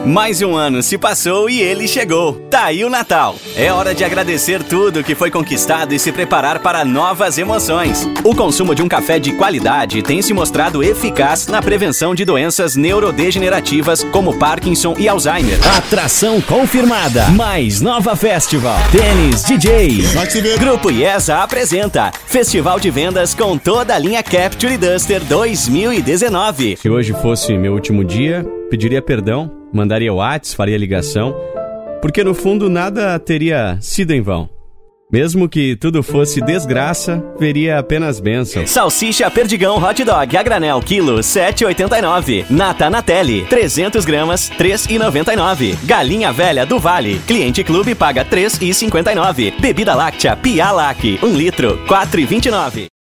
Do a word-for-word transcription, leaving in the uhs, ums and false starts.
Mais um ano se passou e ele chegou. Tá aí o Natal. É hora de agradecer tudo que foi conquistado e se preparar para novas emoções. O consumo de um café de qualidade tem se mostrado eficaz na prevenção de doenças neurodegenerativas como Parkinson e Alzheimer. Atração confirmada. Mais Nova Festival. Tênis D J. Grupo IESA apresenta Festival de Vendas com toda a linha Capture Duster dois mil e dezenove. Se hoje fosse meu último dia, pediria perdão, mandaria WhatsApp, faria ligação, porque no fundo nada teria sido em vão. Mesmo que tudo fosse desgraça, veria apenas bênção. Salsicha Perdigão Hot Dog a granel quilo sete e oitenta e nove. Nata Natelli trezentos gramas três e noventa e nove. Galinha Velha do Vale. Cliente Clube paga três e cinquenta e nove. Bebida láctea Pia Lac um litro quatro e vinte e nove.